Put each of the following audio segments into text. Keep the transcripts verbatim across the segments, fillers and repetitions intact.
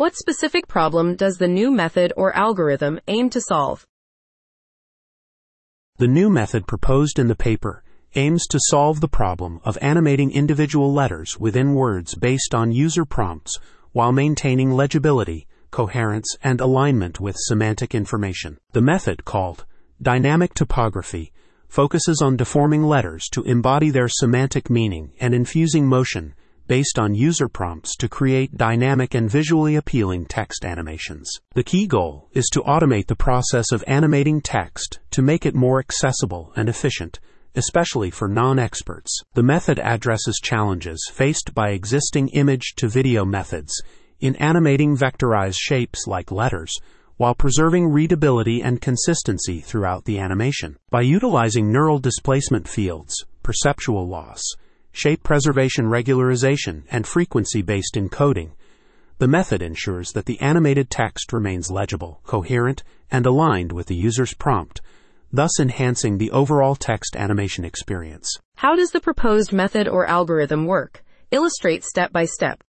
What specific problem does the new method or algorithm aim to solve? The new method proposed in the paper aims to solve the problem of animating individual letters within words based on user prompts while maintaining legibility, coherence, and alignment with semantic information. The method, called dynamic typography, focuses on deforming letters to embody their semantic meaning and infusing motion based on user prompts to create dynamic and visually appealing text animations. The key goal is to automate the process of animating text to make it more accessible and efficient, especially for non-experts. The method addresses challenges faced by existing image-to-video methods in animating vectorized shapes like letters, while preserving readability and consistency throughout the animation. By utilizing neural displacement fields, perceptual loss, shape preservation regularization, and frequency-based encoding, the method ensures that the animated text remains legible, coherent, and aligned with the user's prompt, thus enhancing the overall text animation experience. How does the proposed method or algorithm work? Illustrate step by step.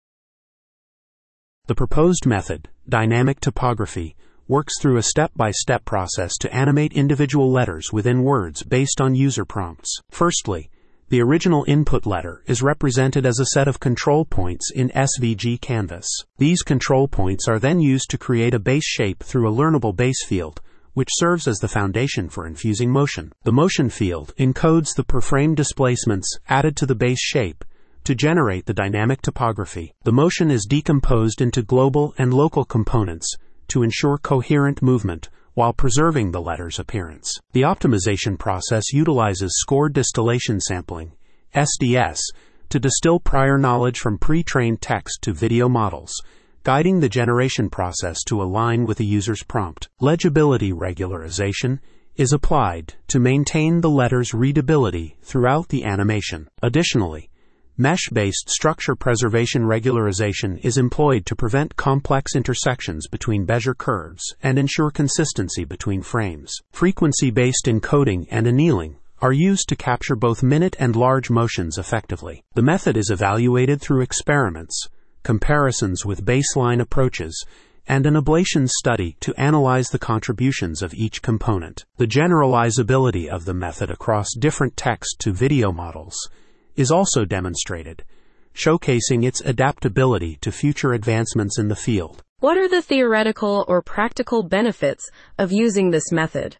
The proposed method, dynamic typography, works through a step-by-step process to animate individual letters within words based on user prompts. Firstly, the original input letter is represented as a set of control points in S V G canvas. These control points are then used to create a base shape through a learnable base field, which serves as the foundation for infusing motion. The motion field encodes the per-frame displacements added to the base shape to generate the dynamic typography. The motion is decomposed into global and local components to ensure coherent movement while preserving the letter's appearance. The optimization process utilizes scored distillation sampling, S D S, to distill prior knowledge from pre-trained text to video models, guiding the generation process to align with the user's prompt. Legibility regularization is applied to maintain the letter's readability throughout the animation. Additionally, mesh-based structure preservation regularization is employed to prevent complex intersections between Bézier curves and ensure consistency between frames. Frequency-based encoding and annealing are used to capture both minute and large motions effectively. The method is evaluated through experiments, comparisons with baseline approaches, and an ablation study to analyze the contributions of each component. The generalizability of the method across different text-to-video models is also demonstrated, showcasing its adaptability to future advancements in the field. What are the theoretical or practical benefits of using this method?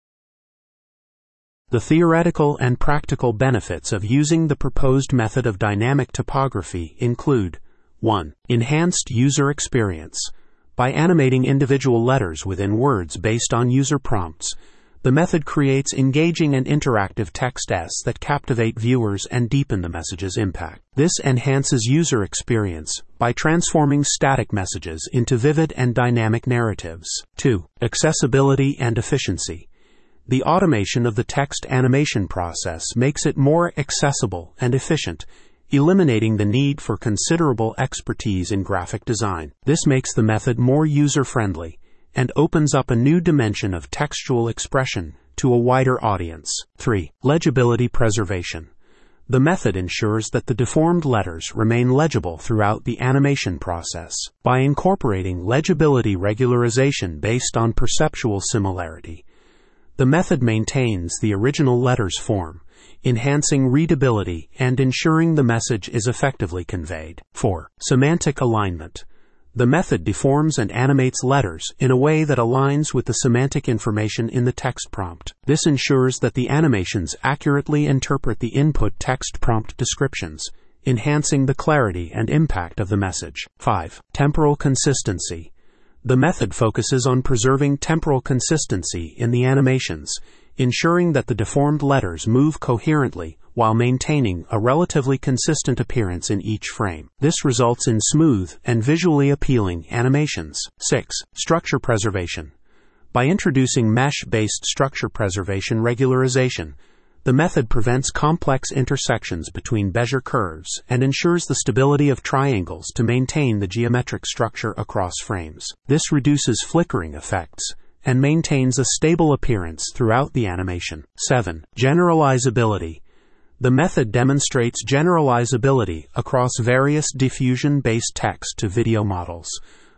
The theoretical and practical benefits of using the proposed method of dynamic typography include: one. Enhanced user experience. By animating individual letters within words based on user prompts, the method creates engaging and interactive texts that captivate viewers and deepen the message's impact. This enhances user experience by transforming static messages into vivid and dynamic narratives. two. Accessibility and efficiency. The automation of the text animation process makes it more accessible and efficient, eliminating the need for considerable expertise in graphic design. This makes the method more user-friendly and opens up a new dimension of textual expression to a wider audience. three. Legibility preservation. The method ensures that the deformed letters remain legible throughout the animation process. By incorporating legibility regularization based on perceptual similarity, the method maintains the original letter's form, enhancing readability and ensuring the message is effectively conveyed. four. Semantic alignment. The method deforms and animates letters in a way that aligns with the semantic information in the text prompt. This ensures that the animations accurately interpret the input text prompt descriptions, enhancing the clarity and impact of the message. five. Temporal consistency. The method focuses on preserving temporal consistency in the animations, ensuring that the deformed letters move coherently while maintaining a relatively consistent appearance in each frame. This results in smooth and visually appealing animations. six. Structure preservation. By introducing mesh-based structure preservation regularization, the method prevents complex intersections between Bézier curves and ensures the stability of triangles to maintain the geometric structure across frames. This reduces flickering effects and maintains a stable appearance throughout the animation. seven. Generalizability. The method demonstrates generalizability across various diffusion-based text-to-video models,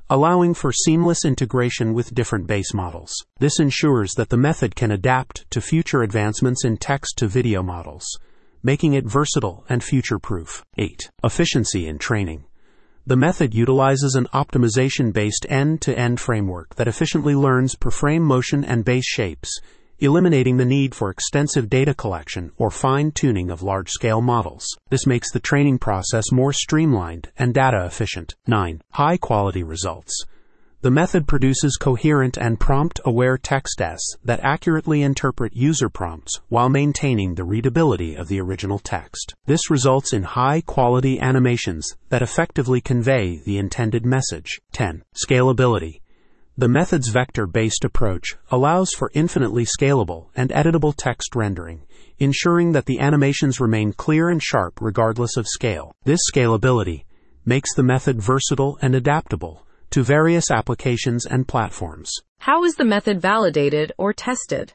allowing for seamless integration with different base models. This ensures that the method can adapt to future advancements in text-to-video models, making it versatile and future-proof. eight. Efficiency in training. The method utilizes an optimization-based end-to-end framework that efficiently learns per frame motion and base shapes, eliminating the need for extensive data collection or fine-tuning of large-scale models. This makes the training process more streamlined and data efficient. nine. High-quality results. The method produces coherent and prompt-aware texts that accurately interpret user prompts while maintaining the readability of the original text. This results in high-quality animations that effectively convey the intended message. ten. Scalability. The method's vector-based approach allows for infinitely scalable and editable text rendering, ensuring that the animations remain clear and sharp regardless of scale. This scalability makes the method versatile and adaptable to various applications and platforms. How is the method validated or tested?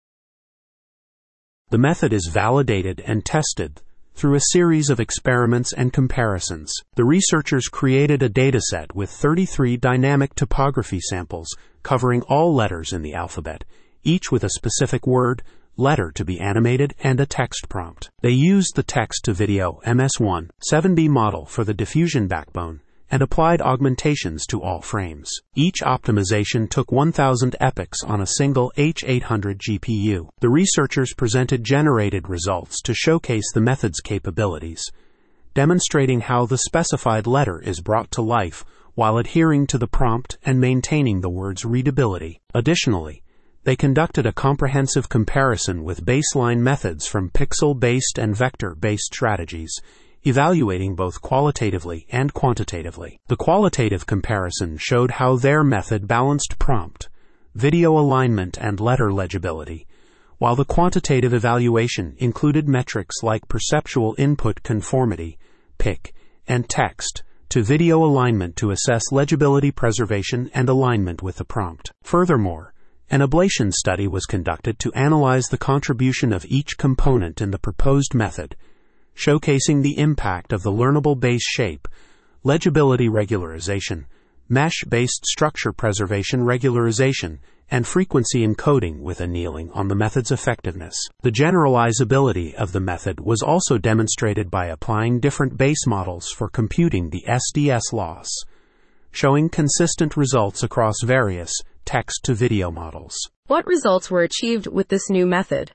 The method is validated and tested through a series of experiments and comparisons. The researchers created a dataset with thirty-three dynamic typography samples covering all letters in the alphabet, each with a specific word, letter to be animated, and a text prompt. They used the text-to-video M S one seven B model for the diffusion backbone and applied augmentations to all frames. Each optimization took one thousand epochs on a single H eight hundred G P U. The researchers presented generated results to showcase the method's capabilities, demonstrating how the specified letter is brought to life while adhering to the prompt and maintaining the word's readability. Additionally, they conducted a comprehensive comparison with baseline methods from pixel-based and vector-based strategies, evaluating both qualitatively and quantitatively. The qualitative comparison showed how their method balanced prompt, video alignment, and letter legibility, while the quantitative evaluation included metrics like perceptual input conformity, P I C, and text to video alignment to assess legibility preservation and alignment with the prompt. Furthermore, an ablation study was conducted to analyze the contribution of each component in the proposed method, showcasing the impact of the learnable base shape, legibility regularization, mesh-based structure preservation regularization, and frequency encoding with annealing on the method's effectiveness. The generalizability of the method was also demonstrated by applying different base models for computing the S D S loss, showing consistent results across various text-to-video models. What results were achieved with this new method?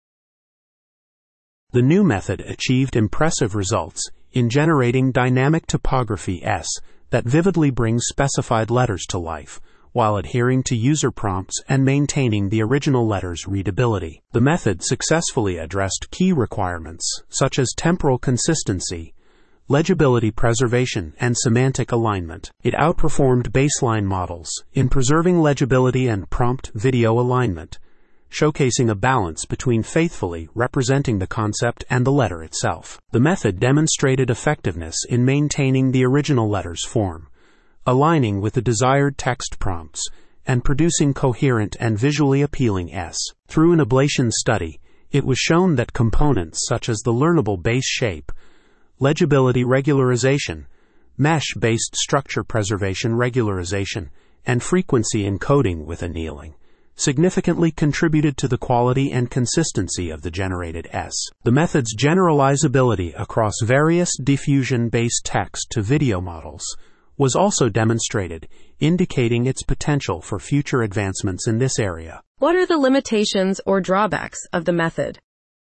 The new method achieved impressive results in generating dynamic typography S that vividly brings specified letters to life, while adhering to user prompts and maintaining the original letter's readability. The method successfully addressed key requirements such as temporal consistency, legibility preservation, and semantic alignment. It outperformed baseline models in preserving legibility and prompt video alignment, showcasing a balance between faithfully representing the concept and the letter itself. The method demonstrated effectiveness in maintaining the original letter's form, aligning with the desired text prompts, and producing coherent and visually appealing S. Through an ablation study, it was shown that components such as the learnable base shape, legibility regularization, mesh-based structure preservation regularization, and frequency encoding with annealing significantly contributed to the quality and consistency of the generated S. The method's generalizability across various diffusion-based text-to-video models was also demonstrated, indicating its potential for future advancements in this area. What are the limitations or drawbacks of the method?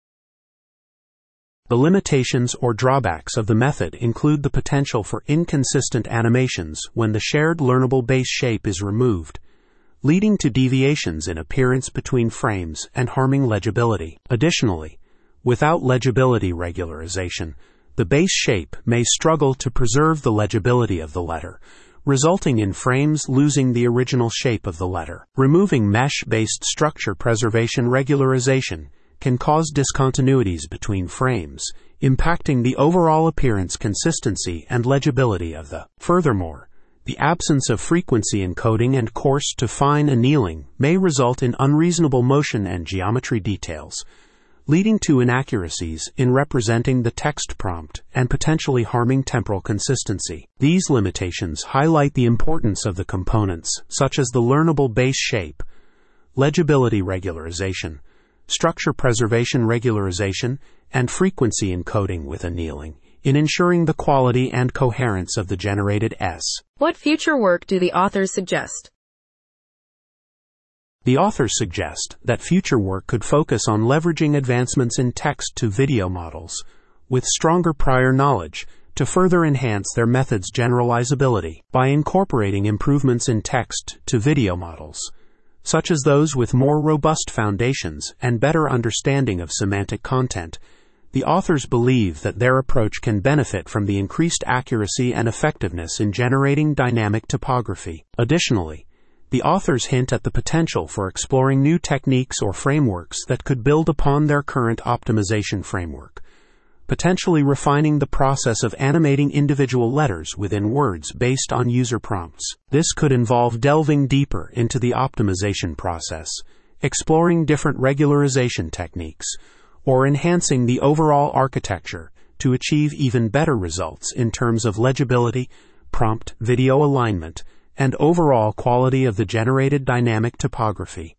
The limitations or drawbacks of the method include the potential for inconsistent animations when the shared learnable base shape is removed, leading to deviations in appearance between frames and harming legibility. Additionally, without legibility regularization, the base shape may struggle to preserve the legibility of the letter, resulting in frames losing the original shape of the letter. Removing mesh-based structure preservation regularization can cause discontinuities between frames, impacting the overall appearance consistency and legibility of the. Furthermore, the absence of frequency encoding and coarse to fine annealing may result in unreasonable motion and geometry details, leading to inaccuracies in representing the text prompt and potentially harming temporal consistency. These limitations highlight the importance of the components, such as the learnable base shape, legibility regularization, structure preservation regularization, and frequency encoding with annealing, in ensuring the quality and coherence of the generated S. What future work do the authors suggest? The authors suggest that future work could focus on leveraging advancements in text-to-video models with stronger prior knowledge to further enhance their method's generalizability by incorporating improvements in text-to-video models, such as those with more robust foundations and better understanding of semantic content. The authors believe that their approach can benefit from the increased accuracy and effectiveness in generating dynamic typography. Additionally, the authors hint at the potential for exploring new techniques or frameworks that could build upon their current optimization framework, potentially refining the process of animating individual letters within words based on user prompts. This could involve delving deeper into the optimization process, exploring different regularization techniques, or enhancing the overall architecture to achieve even better results in terms of legibility, prompt video alignment, and overall quality of the generated dynamic typography.